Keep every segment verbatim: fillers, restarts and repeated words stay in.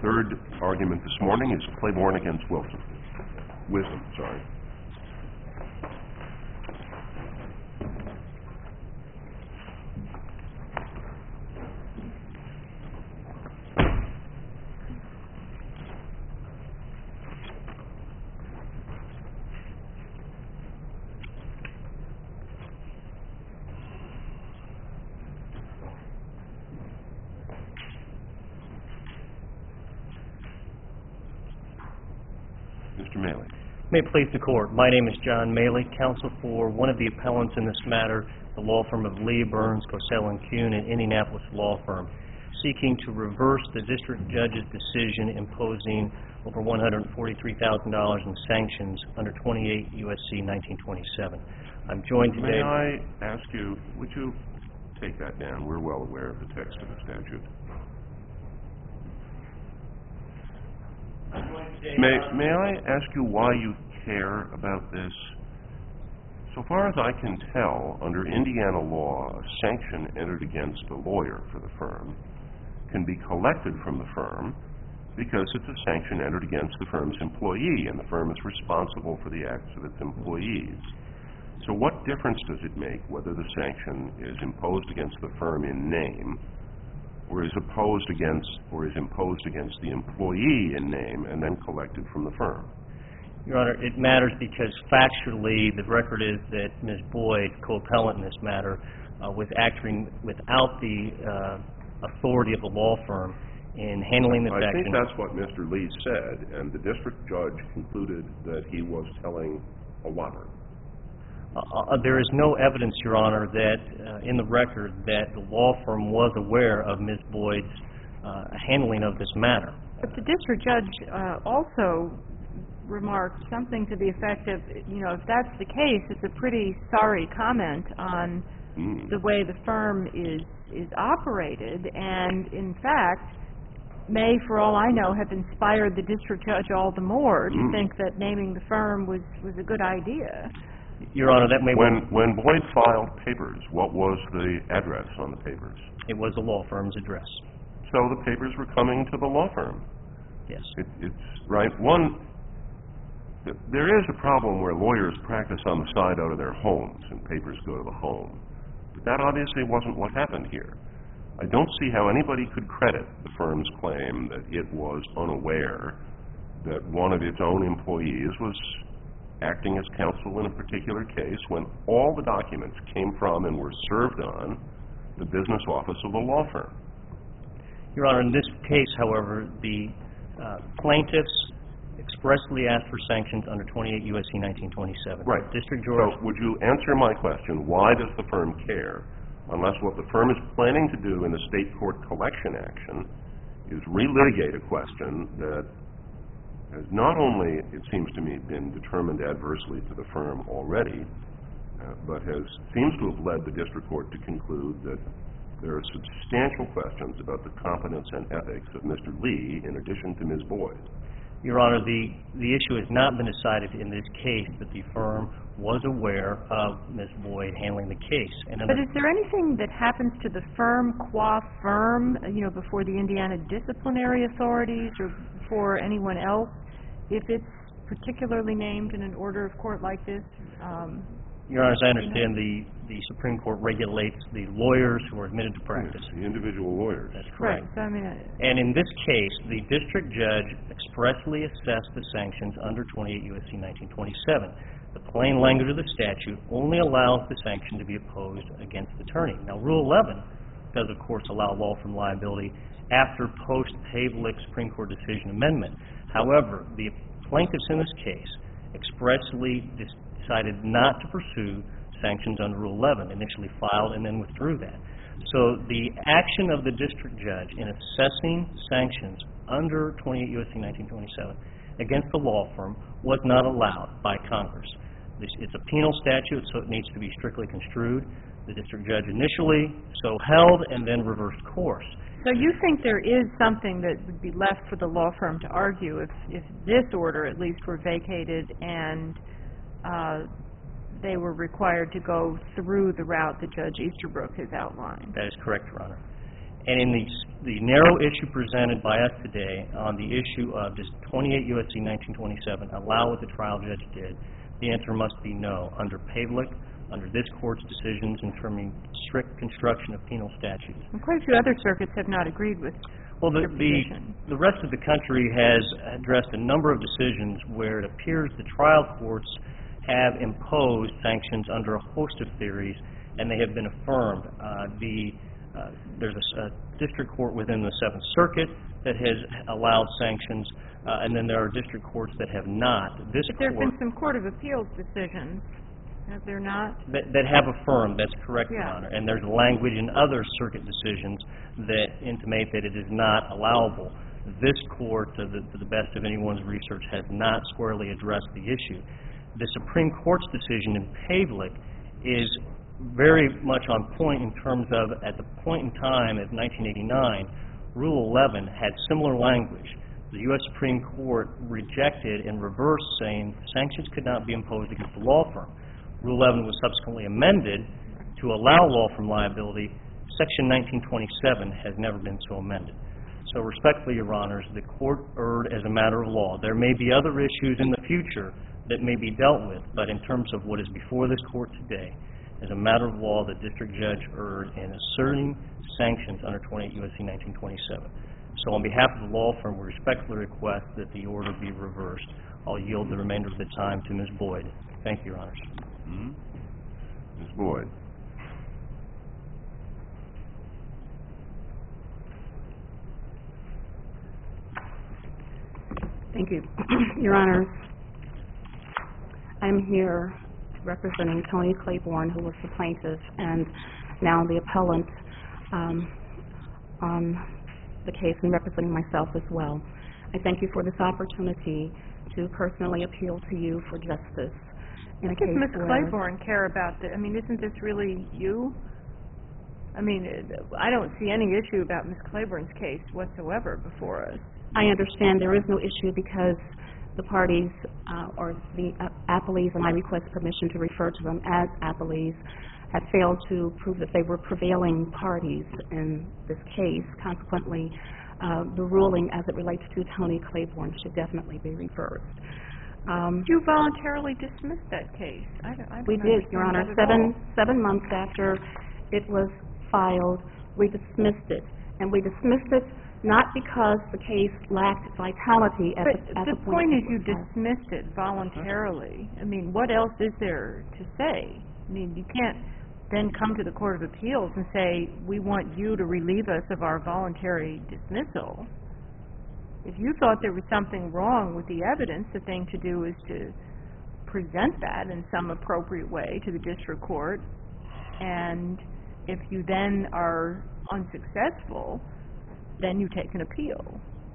Third argument this morning is Claiborne against Wilson. Wisdom, sorry. Mister Maley. May it please the Court. My name is John Maley, counsel for one of the appellants in this matter, the law firm of Lee, Burns, Cosell and Kuhn, an Indianapolis law firm, seeking to reverse the district judge's decision imposing over one hundred forty-three thousand dollars in sanctions under twenty-eight U S C nineteen twenty-seven. I'm joined today... May I ask you, would you take that down? We're well aware of the text of the statute. May, may I ask you why you care about this? So far as I can tell, under Indiana law, a sanction entered against a lawyer for the firm can be collected from the firm because it's a sanction entered against the firm's employee, and the firm is responsible for the acts of its employees. So what difference does it make whether the sanction is imposed against the firm in name or is opposed against or is imposed against the employee in name and then collected from the firm? Your Honor, it matters because factually the record is that Miz Boyd, co-appellant in this matter, uh, was acting without the uh, authority of the law firm in handling the I sanction. think that's what Mister Lee said, and the district judge concluded that he was telling a liar. Uh, there is no evidence, Your Honor, that uh, in the record that the law firm was aware of Miz Boyd's uh, handling of this matter. But the district judge uh, also remarked something to the effect of, you know, if that's the case, it's a pretty sorry comment on mm. the way the firm is is operated, and in fact may, for all I know, have inspired the district judge all the more to mm. think that naming the firm was, was a good idea. Your Honor, that may... When, when Boyd filed papers, what was the address on the papers? It was the law firm's address. So the papers were coming to the law firm. Yes. It, it's right. One, there is a problem where lawyers practice on the side out of their homes and papers go to the home. But that obviously wasn't what happened here. I don't see how anybody could credit the firm's claim that it was unaware that one of its own employees was acting as counsel in a particular case when all the documents came from and were served on the business office of the law firm. Your Honor, in this case, however, the uh, plaintiffs expressly asked for sanctions under twenty-eight U S C nineteen twenty-seven. Right. District George... So would you answer my question, why does the firm care unless what the firm is planning to do in the state court collection action is relitigate a question that has not only, it seems to me, been determined adversely to the firm already, uh, but has seems to have led the district court to conclude that there are substantial questions about the competence and ethics of Mister Lee in addition to Miz Boyd. Your Honor, the, the issue has not been decided in this case that the firm was aware of Miz Boyd handling the case. And but is there anything that happens to the firm qua firm, you know, before the Indiana disciplinary authorities or before anyone else, if it's particularly named in an order of court like this? Um, Your Honor, as I understand, the, the Supreme Court regulates the lawyers who are admitted to practice. Yes, the individual lawyers. That's correct. Right. So, I mean, uh, and in this case, the district judge expressly assessed the sanctions under twenty-eight U S C nineteen twenty-seven. The plain language of the statute only allows the sanction to be opposed against the attorney. Now, Rule eleven does, of course, allow law firm liability after post-Pavlik Supreme Court decision amendment. However, the plaintiffs in this case expressly decided not to pursue sanctions under Rule eleven, initially filed and then withdrew that. So the action of the district judge in assessing sanctions under twenty-eight U S C nineteen twenty-seven against the law firm was not allowed by Congress. It's a penal statute, so it needs to be strictly construed. The district judge initially so held and then reversed course. So you think there is something that would be left for the law firm to argue if, if this order at least were vacated and uh, they were required to go through the route that Judge Easterbrook has outlined? That is correct, Your Honor. And in the, the narrow issue presented by us today on the issue of does twenty-eight U S C nineteen twenty-seven allow what the trial judge did, the answer must be no. Under Pavlik, under this Court's decisions in terming strict construction of penal statutes. And quite a few other circuits have not agreed with Well, the, your the, position. the rest of the country has addressed a number of decisions where it appears the trial courts have imposed sanctions under a host of theories, and they have been affirmed. Uh, the, uh, there's a, a district court within the Seventh Circuit that has allowed sanctions, uh, and then there are district courts that have not. This But there have court, been some Court of Appeals decisions, have there not? That, that have affirmed, that's correct, Your Yeah. Honor. And there's language in other circuit decisions that intimate that it is not allowable. This Court, to the, to the best of anyone's research, has not squarely addressed the issue. The Supreme Court's decision in Pavlik is very much on point in terms of, at the point in time of nineteen eighty-nine, Rule eleven had similar language. The U S Supreme Court rejected and reversed, saying sanctions could not be imposed against the law firm. Rule eleven was subsequently amended to allow law firm liability. Section nineteen twenty-seven has never been so amended. So respectfully, Your Honors, the Court erred as a matter of law. There may be other issues in the future that may be dealt with, but in terms of what is before this Court today, as a matter of law, the district judge erred in asserting sanctions under twenty-eight U S C nineteen twenty-seven. So on behalf of the law firm, we respectfully request that the order be reversed. I'll yield the remainder of the time to Miz Boyd. Thank you, Your Honors. Mm-hmm. Miz Boyd. Thank you. Your Honors, I'm here representing Tony Claiborne, who was the plaintiff and now the appellant um, on the case, and representing myself as well. I thank you for this opportunity to personally appeal to you for justice in a How does case Miz where... Claiborne care about the, I mean, isn't this really you? I mean, I don't see any issue about Miz Claiborne's case whatsoever before us. I understand there is no issue because the parties, uh, or the uh, appellees, and I request permission to refer to them as appellees, have failed to prove that they were prevailing parties in this case. Consequently, uh, the ruling as it relates to Tony Claiborne should definitely be reversed. Um, You voluntarily dismissed that case. I don't, I don't we did, Your Honor. understand that at Seven, all. seven months after it was filed, we dismissed it. And we dismissed it not because the case lacked vitality at But the, at the the point point is it you was filed. dismissed it voluntarily. I mean, what else is there to say? I mean, you can't then come to the Court of Appeals and say, we want you to relieve us of our voluntary dismissal. If you thought there was something wrong with the evidence, the thing to do is to present that in some appropriate way to the district court, and if you then are unsuccessful, then you take an appeal.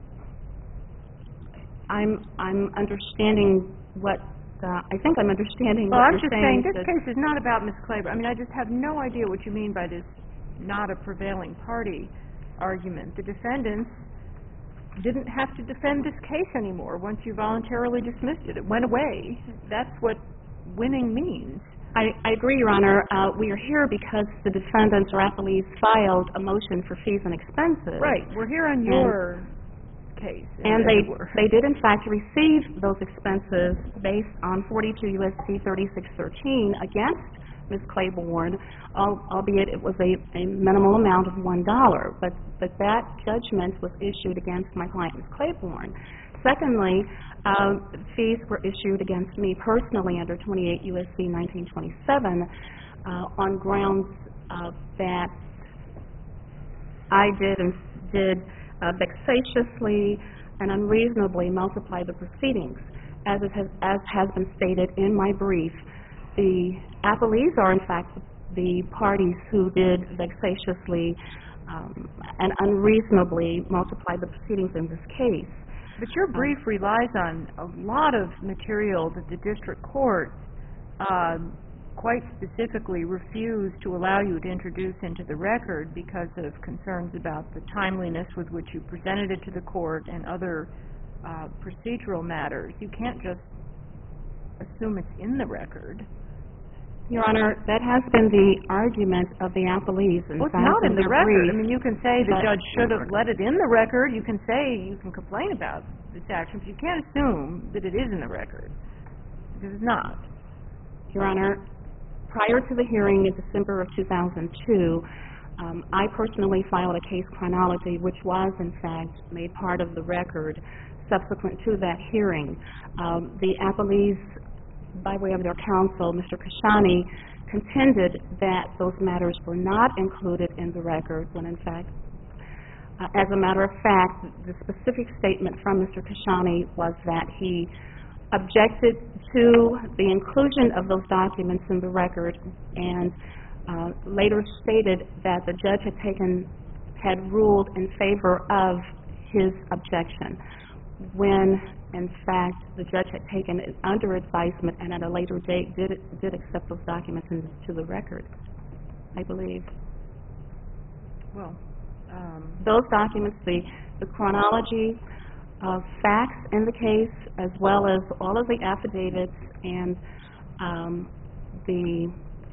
I'm I'm understanding what uh, I think I'm understanding Well, what I'm you're just saying. saying, this that- case is not about Miz Claiborne. I mean, I just have no idea what you mean by this not a prevailing party argument. The defendants didn't have to defend this case anymore once you voluntarily dismissed it. It went away. That's what winning means. I, I agree, Your Honor. Uh, we are here because the defendants or appellees filed a motion for fees and expenses. Right. We're here on your case. And as they it were. they did in fact receive those expenses based on forty-two U S C thirty-six thirteen against Miz Claiborne, al- albeit it was a, a minimal amount of one dollar. But but that judgment was issued against my client, Miz Claiborne. Secondly, um, fees were issued against me personally under twenty-eight U S C nineteen twenty-seven uh, on grounds uh, that I did and did uh, vexatiously and unreasonably multiply the proceedings. As it has, as has been stated in my brief, the appellees are in fact the parties who did vexatiously um, and unreasonably multiply the proceedings in this case. But your brief relies on a lot of material that the district court um, quite specifically refused to allow you to introduce into the record because of concerns about the timeliness with which you presented it to the court and other uh, procedural matters. You can't just assume it's in the record. Your Honor, that has been the argument of the appellees. In Well, it's fact, not in the their record. brief. I mean, you can say the But- judge should have let it in the record. You can say, you can complain about this action, but you can't assume that it is in the record, because it's not. Your Honor, prior to the hearing in December of two thousand two, um, I personally filed a case chronology, which was, in fact, made part of the record subsequent to that hearing. Um, the appellees, by way of their counsel, Mister Kashani, contended that those matters were not included in the record, when, in fact, uh, as a matter of fact, the specific statement from Mister Kashani was that he objected to the inclusion of those documents in the record, and uh, later stated that the judge had taken, had ruled in favor of his objection, when, in fact, the judge had taken it under advisement and at a later date did, did accept those documents into the record, I believe. Well, um, Those documents, the, the chronology of facts in the case, as well as all of the affidavits and um, the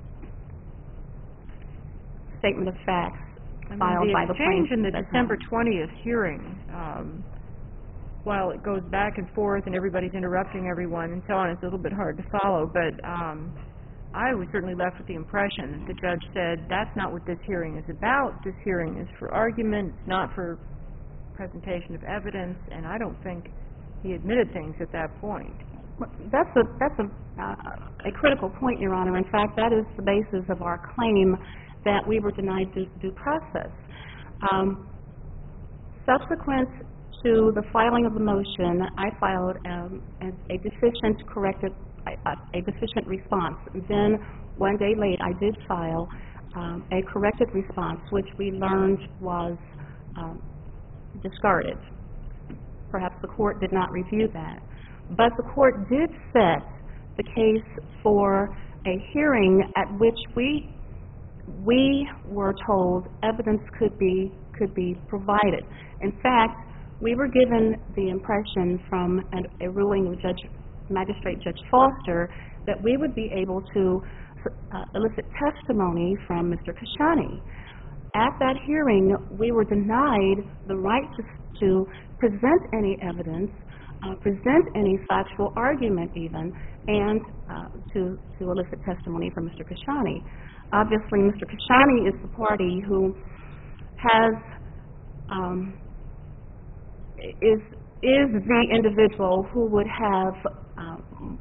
statement of facts I mean, filed by the the exchange plaintiff. in the at that December time. twentieth hearing, um, while it goes back and forth and everybody's interrupting everyone and so on, it's a little bit hard to follow, but um, I was certainly left with the impression that the judge said, that's not what this hearing is about. This hearing is for argument, it's not for presentation of evidence, and I don't think he admitted things at that point. Well, That's a, that's a, uh, a critical point, Your Honor. In fact, that is the basis of our claim that we were denied due, due process. Um, subsequent to the filing of the motion, I filed um, a, a deficient corrected, a, a deficient response. Then, one day late, I did file um, a corrected response, which we learned was um, discarded. Perhaps the court did not review that. But the court did set the case for a hearing at which we we were told evidence could be could be provided. In fact, we were given the impression from an, a ruling of Judge Magistrate Judge Foster that we would be able to uh, elicit testimony from Mister Kashani. At that hearing, we were denied the right to, to present any evidence, uh, present any factual argument even, and uh, to, to elicit testimony from Mister Kashani. Obviously, Mister Kashani is the party who has, um, is, is the individual who would have um,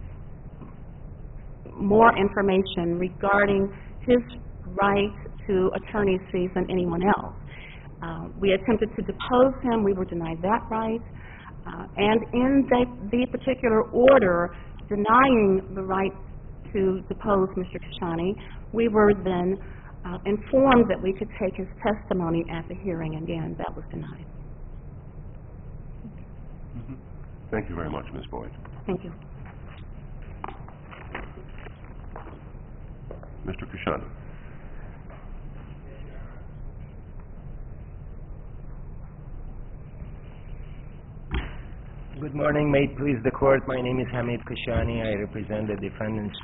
more information regarding his right to attorney's fees than anyone else. Uh, we attempted to depose him. We were denied that right. Uh, and in the, the particular order denying the right to depose Mister Kashani, we were then uh, informed that we could take his testimony at the hearing. Again, that was denied. Mm-hmm. Thank you very much, Miz Boyd. Thank you. Mister Kashani. Good morning. May it please the court, my name is Hamid Kashani. I represent the defendants.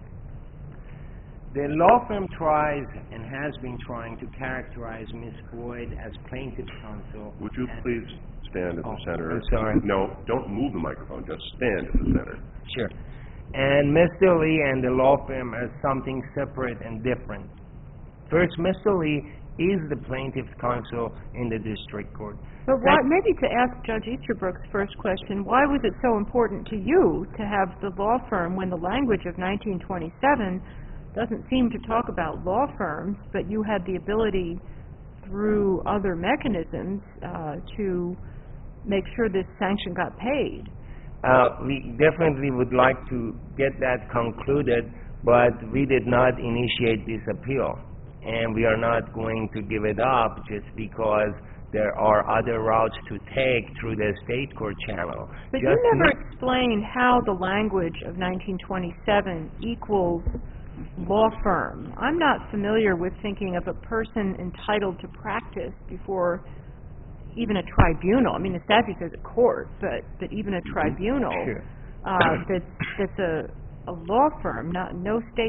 The law firm tries and has been trying to characterize Miz Boyd as plaintiff's counsel. Would you please stand at the Oh, center? I'm sorry. No, don't move the microphone. Just stand at the center. Sure. And Mister Lee and the law firm are something separate and different. First, Mister Lee is the plaintiff's counsel in the district court. But why, maybe to ask Judge Easterbrook's first question, why was it so important to you to have the law firm when the language of nineteen twenty-seven doesn't seem to talk about law firms, but you had the ability through other mechanisms uh, to make sure this sanction got paid? Uh, we definitely would like to get that concluded, but we did not initiate this appeal. And we are not going to give it up just because there are other routes to take through the state court channel. But just you never explained how the language of nineteen twenty-seven equals law firm. I'm not familiar with thinking of a person entitled to practice before even a tribunal. I mean, the statute says a court, but, but even a tribunal Sure. uh, that's, that's a, a law firm. Not, no state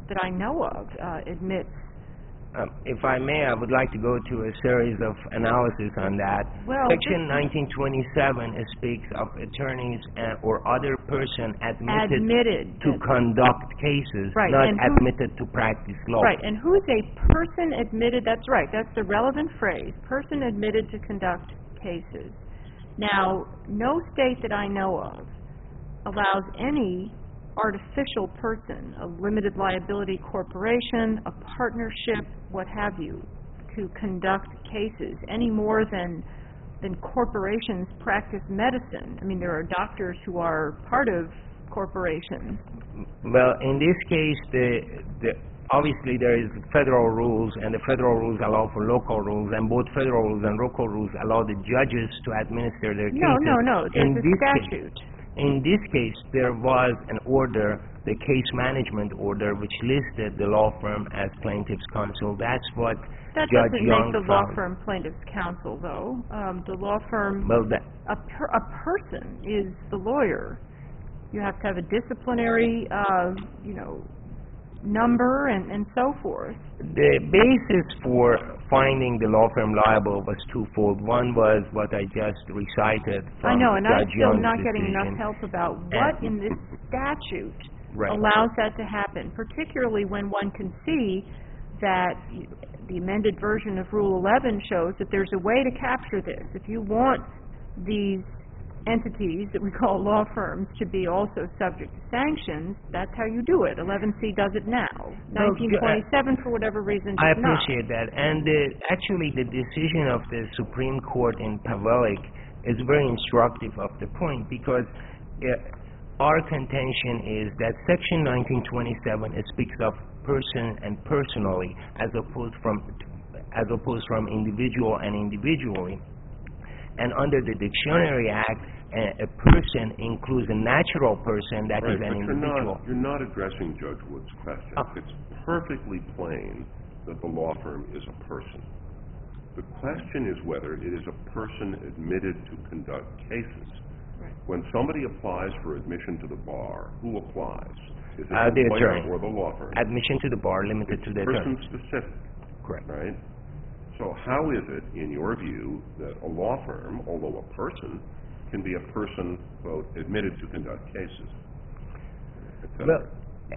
that I know of uh, admits. Um, if I may, I would like to go to a series of analysis on that. Well, Section nineteen twenty-seven speaks of attorneys and, or other person admitted, admitted to conduct cases, right, not and who, admitted to practice law. Right, and who is a person admitted? That's right, that's the relevant phrase, person admitted to conduct cases. Now, no state that I know of allows any artificial person, a limited liability corporation, a partnership, what have you, to conduct cases any more than than corporations practice medicine. I mean, there are doctors who are part of corporations. Well, in this case, the, the obviously there is federal rules, and the federal rules allow for local rules, and both federal rules and local rules allow the judges to administer their No, cases. no, no, there's in a this statute. Case, in this case, there was an order, the case management order, which listed the law firm as plaintiff's counsel. That's what That Judge doesn't Young make the law found. firm plaintiff's counsel, though. Um, the law firm, Well, that, a, per, a person is the lawyer. You have to have a disciplinary, uh, you know, number and, and so forth. the basis for finding the law firm liable was twofold. One was what I just recited I from know, and I'm Judge still Young's not getting decision. enough help about what in this statute Right. allows that to happen, particularly when one can see that the amended version of Rule eleven shows that there's a way to capture this. If you want these entities that we call law firms to be also subject to sanctions, that's how you do it. eleven C does it now. Well, nineteen twenty-seven, for whatever reason, I does not. appreciate that. And uh, actually, the decision of the Supreme Court in Pavlik is very instructive of the point, because uh, our contention is that Section nineteen twenty-seven it speaks of person and personally, as opposed from as opposed from individual and individually. And under the Dictionary Act, a, a person includes a natural person that right, is an but you're individual. not, you're not addressing Judge Wood's question. Oh. It's perfectly plain that the law firm is a person. The question is whether it is a person admitted to conduct cases. Right. When somebody applies for admission to the bar, who applies? Is it Uh, the the lawyer attorney. or the law firm? Admission to the bar limited to the attorney. Person-specific, Correct. right? So how is it, in your view, that a law firm, although a person, can be a person, quote, admitted to conduct cases? et cetera? Well,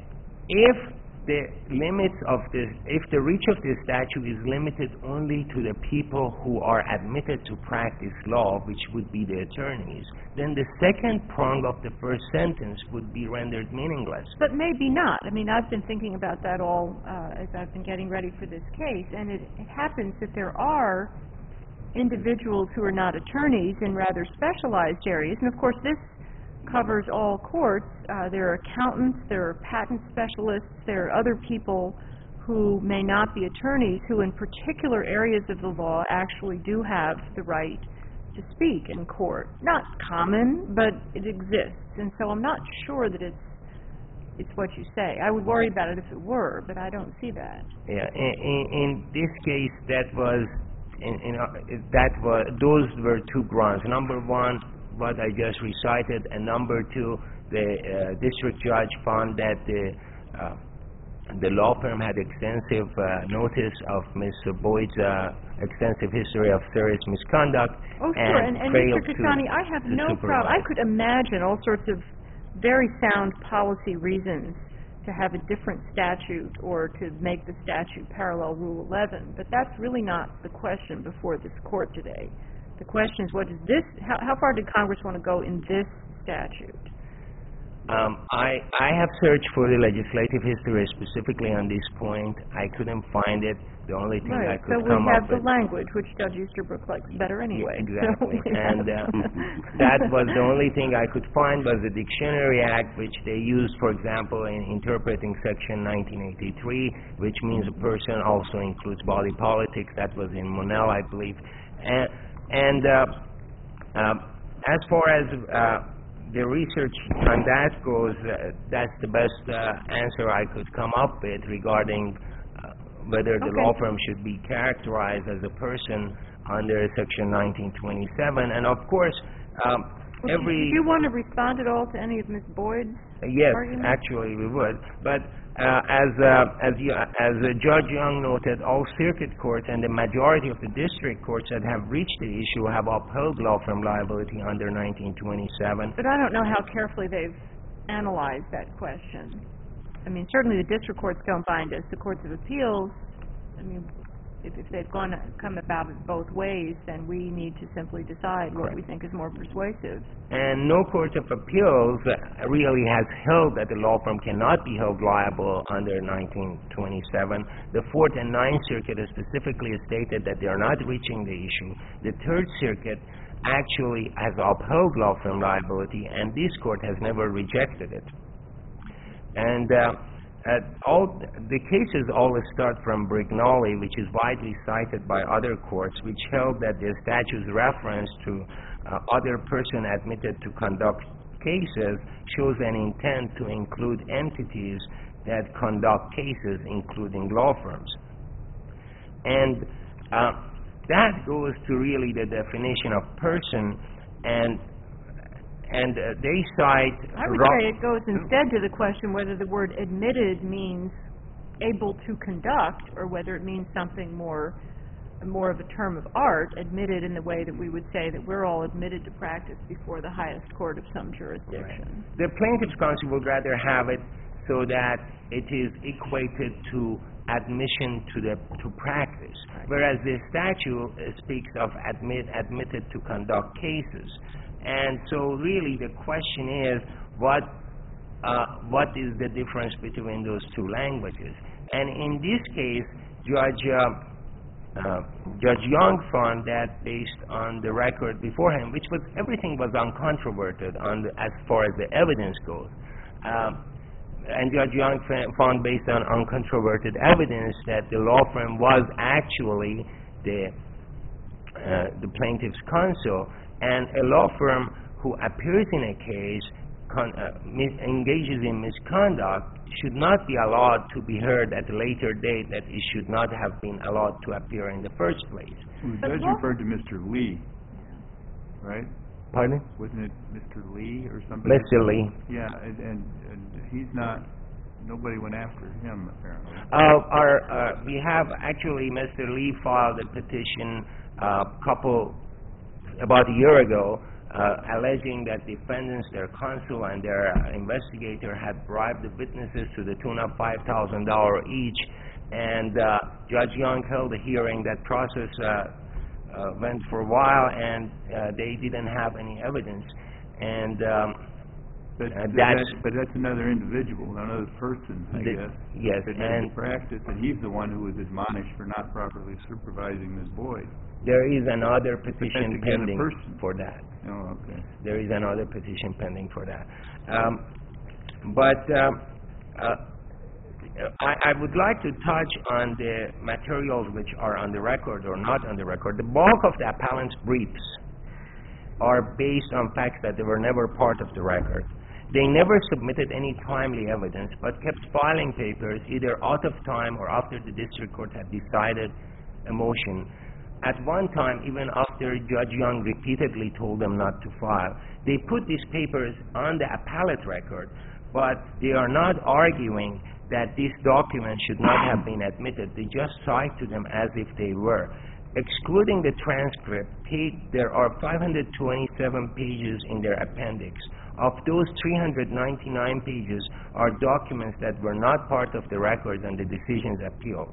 if the limits of this, if the reach of this statute is limited only to the people who are admitted to practice law, which would be the attorneys, then the second prong of the first sentence would be rendered meaningless. But maybe not. I mean, I've been thinking about that all uh, as I've been getting ready for this case, and it, it happens that there are individuals who are not attorneys in rather specialized areas, and of course this covers all courts. Uh, there are accountants, there are patent specialists, there are other people who may not be attorneys who in particular areas of the law actually do have the right to speak in court. Not common, but it exists, and so I'm not sure that it's it's what you say. I would worry about it if it were, but I don't see that. Yeah, in, in, in this case, that was, in, in, uh, that was, those were two grounds. Number one, what I just recited, and number two, the uh, district judge found that the uh, the law firm had extensive uh, notice of Miz Boyd's uh, extensive history of serious misconduct. Oh, sure, and, and failed Mister to- Kashani, I have to no problem. supervise. I could imagine all sorts of very sound policy reasons to have a different statute or to make the statute parallel Rule eleven, but that's really not the question before this court today. The question is, what is this, how, how far did Congress want to go in this statute? Um, I, I have searched for the legislative history specifically on this point. I couldn't find it. The only thing I Right, could so we come have up the with... language, which Judge Easterbrook likes better anyway. Yeah, exactly. So we And have- uh, that was the only thing I could find was the Dictionary Act, which they used, for example, in interpreting Section nineteen eighty-three, which means a person also includes body politics. That was in Monell, I believe. And, and uh, um, as far as uh, the research on that goes, uh, that's the best uh, answer I could come up with regarding uh, whether the Okay. law firm should be characterized as a person under Section nineteen twenty-seven. And of course, um, Well, every... Do you want to respond at all to any of Miz Boyd's Uh, Yes, arguments? actually we would. But uh, as uh, as you, as uh, Judge Young noted, all circuit courts and the majority of the district courts that have reached the issue have upheld law firm liability under nineteen twenty-seven. But I don't know how carefully they've analyzed that question. I mean, certainly the district courts don't bind us. The courts of appeals, I mean, if, if they've gone come about it both ways, then we need to simply decide what Correct. we think is more persuasive. And no court of appeals uh, really has held that the law firm cannot be held liable under nineteen twenty-seven. The Fourth and Ninth Circuit has specifically stated that they are not reaching the issue. The Third Circuit actually has upheld law firm liability, and this court has never rejected it. And uh, Uh, all the cases always start from Brignoli, which is widely cited by other courts, which held that the statute's reference to uh, other person admitted to conduct cases shows an intent to include entities that conduct cases, including law firms. And uh, that goes to really the definition of person, and And uh, they cite... I would say it goes instead to the question whether the word admitted means able to conduct, or whether it means something more more of a term of art, admitted in the way that we would say that we're all admitted to practice before the highest court of some jurisdiction. Right. The plaintiff's counsel would rather have it so that it is equated to admission to the to practice, right. Whereas the statute uh, speaks of admit admitted to conduct cases. And so really the question is, what uh, what is the difference between those two languages? And in this case, Judge uh, uh, Judge Young found that based on the record beforehand, which was everything was uncontroverted on the, as far as the evidence goes. Um, and Judge Young found based on uncontroverted evidence that the law firm was actually the uh, the plaintiff's counsel. And a law firm who appears in a case, con uh, mis engages in misconduct, should not be allowed to be heard at a later date that it should not have been allowed to appear in the first place. Well, the judge referred to Mister Lee, right? Pardon? Wasn't it Mister Lee or something? Mister Lee. Yeah, and, and, and he's not, nobody went after him, apparently. Uh, our, uh, we have actually, Mister Lee filed a petition a uh, couple about a year ago, uh, alleging that defendants, their counsel, and their uh, investigator had bribed the witnesses to the tune of five thousand dollars each. And uh, Judge Young held a hearing. That process uh, uh, went for a while, and uh, they didn't have any evidence. And um, but, uh, but, that's, that, but that's another individual, another person, I the, guess. Yes, that and practice, and he's the one who was admonished for not properly supervising Miz Boyd. There is another petition pending for that. Oh, okay. There is another petition pending for that. Um, but um, uh, I, I would like to touch on the materials which are on the record or not on the record. The bulk of the appellant's briefs are based on facts that they were never part of the record. They never submitted any timely evidence, but kept filing papers either out of time or after the district court had decided a motion. At one time, even after Judge Young repeatedly told them not to file, they put these papers on the appellate record, but they are not arguing that these documents should not have been admitted. They just cite to them as if they were. Excluding the transcript, there are five hundred twenty-seven pages in their appendix. Of those, three hundred ninety-nine pages are documents that were not part of the record and the decisions appealed.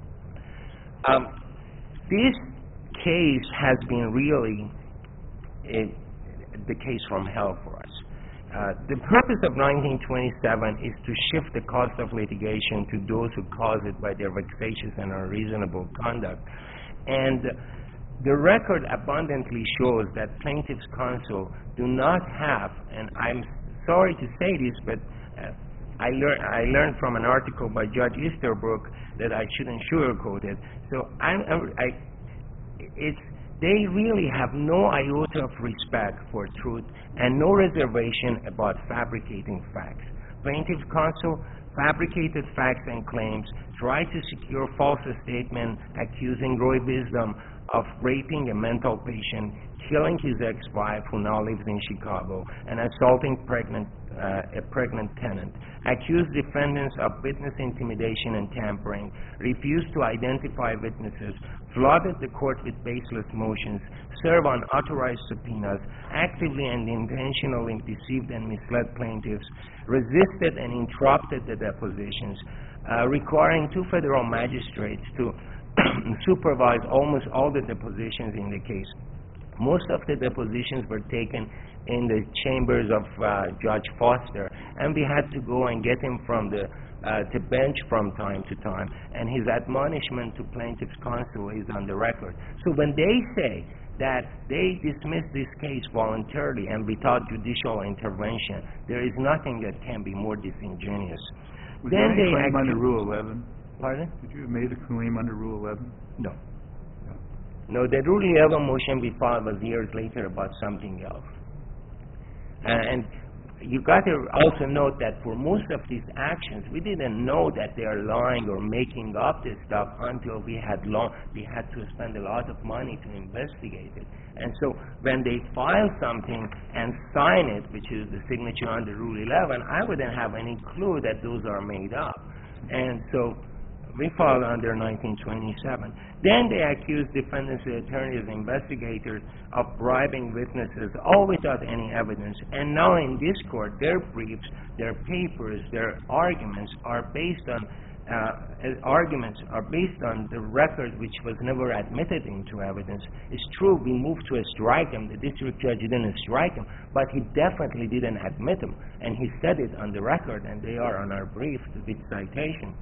Um, this case has been really a, the case from hell for us. Uh, the purpose of nineteen twenty-seven is to shift the cost of litigation to those who cause it by their vexatious and unreasonable conduct. And the record abundantly shows that plaintiff's counsel do not have, and I'm sorry to say this, but uh, I, lear I learned from an article by Judge Easterbrook that I shouldn't sugarcoat it. So I'm, I, it's, they really have no iota of respect for truth and no reservation about fabricating facts. Plaintiff's counsel fabricated facts and claims, tried to secure false statement accusing Roy Wisdom of raping a mental patient, killing his ex-wife who now lives in Chicago, and assaulting pregnant, uh, a pregnant tenant, accused defendants of witness intimidation and tampering, refused to identify witnesses, flooded the court with baseless motions, served unauthorized subpoenas, actively and intentionally deceived and misled plaintiffs, resisted and interrupted the depositions, uh, requiring two federal magistrates to supervise almost all the depositions in the case. Most of the depositions were taken in the chambers of uh, Judge Foster, and we had to go and get him from the uh, the bench from time to time, and his admonishment to plaintiff's counsel is on the record. So when they say that they dismissed this case voluntarily and without judicial intervention, there is nothing that can be more disingenuous. Was Then there they any claim actu- under Rule eleven? Pardon? Did you have made a claim under Rule eleven? No. No, the Rule eleven motion we filed was years later about something else. And you got to also note that for most of these actions, we didn't know that they are lying or making up this stuff until we had long, we had to spend a lot of money to investigate it. And so when they file something and sign it, which is the signature under Rule eleven, I wouldn't have any clue that those are made up. And so we filed under nineteen twenty-seven. Then they accused defendants, attorneys, investigators of bribing witnesses, all without any evidence. And now in this court, their briefs, their papers, their arguments are based on uh, arguments are based on the record which was never admitted into evidence. It's true we moved to strike him. The district judge didn't strike him, but he definitely didn't admit him, and he said it on the record, and they are on our brief with citation.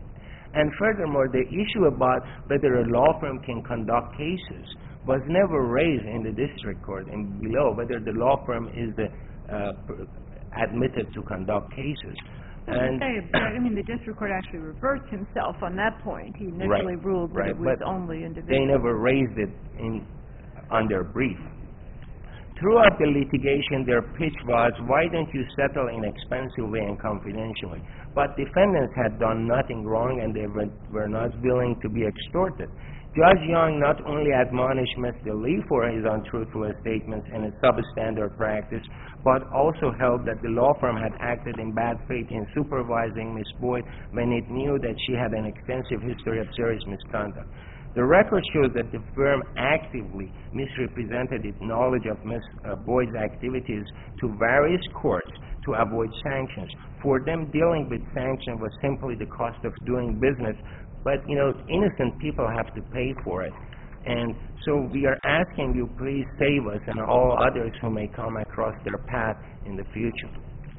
And furthermore, the issue about whether a law firm can conduct cases was never raised in the district court and below, whether the law firm is the, uh, admitted to conduct cases. And I mean, the district court actually reversed himself on that point. He initially right, ruled that right, it was but only individual. They never raised it in, on their brief. Throughout the litigation, their pitch was, why don't you settle inexpensively and confidentially? But defendants had done nothing wrong, and they were, were not willing to be extorted. Judge Young not only admonished Mister Lee for his untruthful statements and his substandard practice, but also held that the law firm had acted in bad faith in supervising Miz Boyd when it knew that she had an extensive history of serious misconduct. The record shows that the firm actively misrepresented its knowledge of Miz Uh, Boyd's activities to various courts to avoid sanctions. For them, dealing with sanctions was simply the cost of doing business, but, you know, innocent people have to pay for it. And so we are asking you, please save us and all others who may come across their path in the future.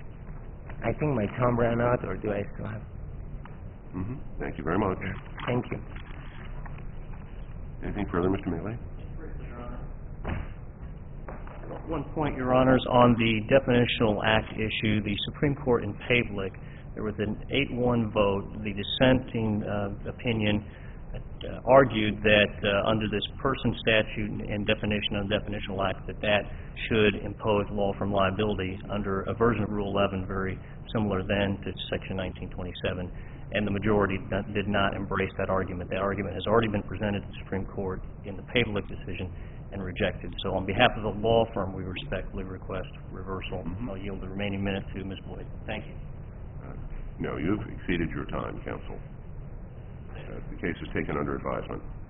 I think my time ran out, or do I still have? Mm-hmm. Thank you very much. Thank you. Anything further, Mister Mealy? One point, Your Honors, on the definitional act issue, the Supreme Court in Pavlik, there was an eight one vote. The dissenting uh, opinion uh, argued that uh, under this person statute and definition of definitional act, that that should impose law firm liability under a version of Rule eleven very similar then to Section nineteen twenty-seven. And the majority did not embrace that argument. That argument has already been presented to the Supreme Court in the Pavlik decision and rejected. So on behalf of the law firm, we respectfully request reversal. Mm-hmm. I'll yield the remaining minute to Miz Boyd. Thank you. Uh, no, you've exceeded your time, counsel. Uh, the case is taken under advisement.